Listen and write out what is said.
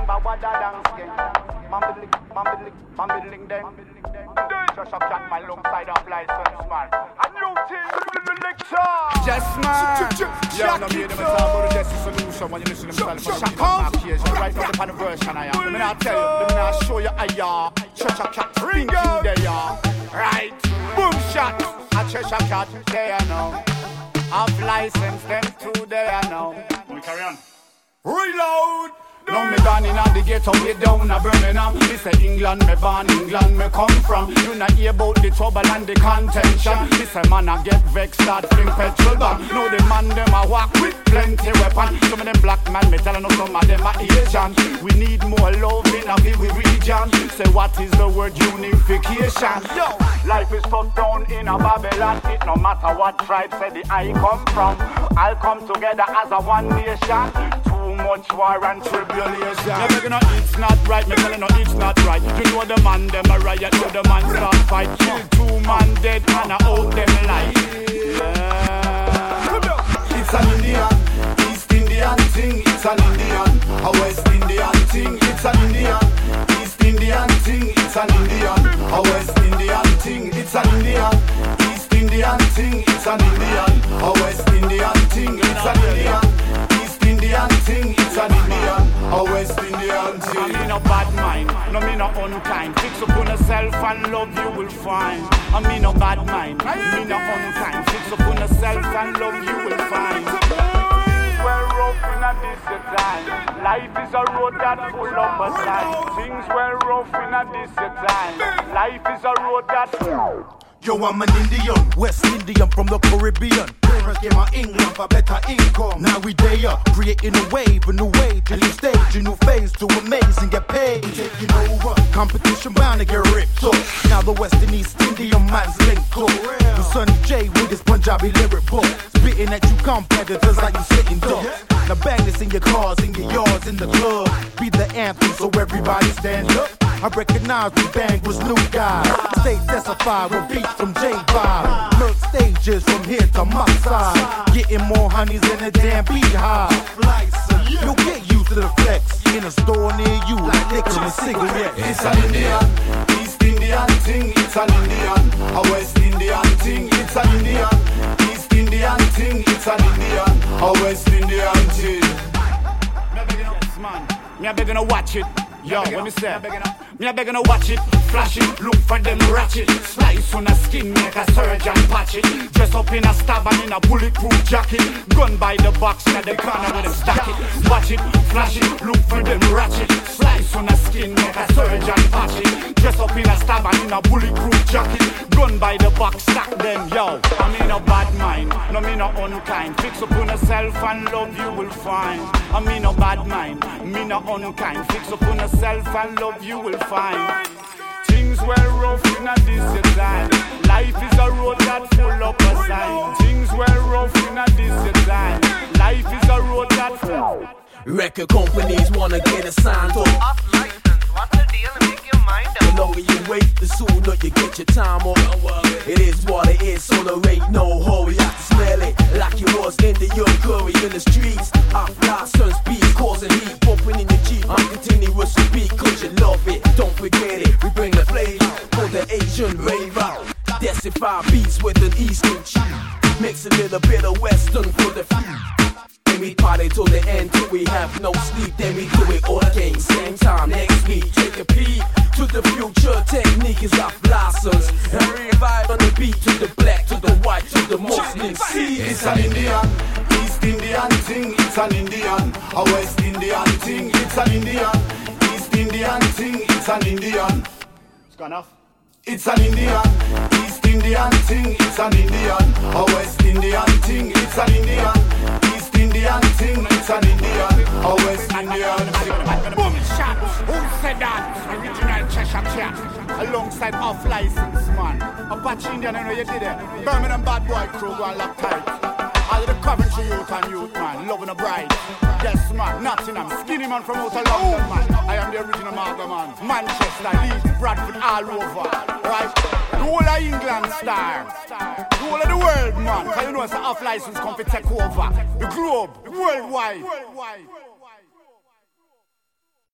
Remember what I dance again. Mambling them. Just a cat my alongside of license man. A new thing, lecture. Just man. Yeah, no me them talk about the Jesse solution when you listen to themselves. Right now the version I am. Let me not tell you. Let me not show you a ya. Cheshire cat thinking there ya. Right. Boom shot. A Cheshire cat there now. I've licensed them to there now. We carry on. Reload. Now me born in the ghetto, way down a Birmingham. Me say England, me born England, me come from. You not hear about the trouble and the contention. Me say man a get vexed, start fling petrol bomb. Now the man them a walk with plenty weapon. Some of them black man, me telling you some of them are Asian. We need more love in a we region. Say what is the word unification? Yo, life is shut down in a Babylon. It no matter what tribe say the I come from. I'll come together as a one nation. Much war and tribulation. You're making no it's not right, me telling no it's not right. You know the man them a riot, you the man start fight. Kill 2 man dead and I out them life. Yeah. It's an Indian, East Indian thing. It's an Indian, a West Indian thing. It's an Indian, East Indian thing. It's an Indian, a West Indian thing. It's an Indian, East Indian thing. It's an Indian, a West Indian thing. It's an Indian. Indian thing, it's an Indian, a West Indian thing. I mean a bad mind, no me no unkind. Fix up on yourself and love you will find. I mean a bad mind, me no unkind. Fix up on yourself and love you will find. Well rough in a this time. Life is a road that full of a sign. Things well rough in a this time. Life is a road that Yo, I'm an Indian, West Indian from the Caribbean. Parents gave my England for better income. Now we there, creating a wave, a new way, a new stage, a new phase to amaze and get paid. Taking over, competition bound to get ripped up. Now the West and East Indian man's linked up. The Sonny J with his Punjabi lyric book, spitting at you competitors like you sitting ducks. Now bang this in your cars, in your yards, in the club. Be the anthem so everybody stand up. I recognize the bang was new guys. Stay testified with beats from J-Vibe. Lurk stages from here to my side. Getting more honeys than a damn beehive. You'll get used to the flex. In a store near you, like licking a cigarette. It's an Indian, East Indian thing. It's an Indian, a West Indian thing. It's an Indian, East Indian thing. It's an Indian, a West Indian thing. Me a begging to watch it. Yo, what me say? Me a begging to watch it, flash it, look for them ratchet. Slice on a skin, make a surgeon patch it. Dress up in a stab and in a bulletproof jacket. Gun by the box, at the corner with them stack it. Watch it, flash it, look for them ratchet. Slice on a skin, make a surgeon patch it. Dress up in a stab and in a bulletproof jacket. Gun by the box, stack them, yo. I mean a bad mind, no me no unkind. Fix up on yourself and love you will find. I mean a bad mind, me no unkind. Fix up on yourself and love you will find. Things were rough in a this time. Life is a road that full of a sign. Things were rough in a this time. Life is a road that full. Record companies wanna get a sign up. Off license, what's the deal and make your mind up? The longer you wait, the sooner you get your time up. It is what it is, so there ain't no hurry. I can smell it like you was in the young curry in the streets. Off license beats causing heat, bumping in your Jeep. I'm continuous to beat, cause you love it. Don't forget it, we bring the flavor for the Asian rave out. Decify beats with an Eastern cheat. Mix a little bit of Western for the few. Then we party till the end, till we have no sleep. Then we do it all again, same time next week. Take a peek to the future, technique is off license. And revive on the beat to the black, to the white, to the Muslim. See, it's an Indian, East Indian thing. It's an Indian, a West Indian thing. It's an Indian, East Indian thing. It's an Indian. It's gone off. It's an Indian, East Indian thing. It's an Indian, a West Indian thing. It's an Indian, East Indian thing. It's an Indian, a West Indian thing. Boom shot. Who said that? Original Cheshire Cat. Alongside off license man. Apache Indian, I know you did it. Birmingham bad boy crew go and lock tight. All of the Coventry youth and youth man, loving a bride. Yes man, Nottingham, skinny man from out of London man. I am the original Marga man. Manchester, Leeds, Bradford, all over. Right? The whole of England star. The whole of the world man. Cause you know it's an off license come to take over. The globe, worldwide.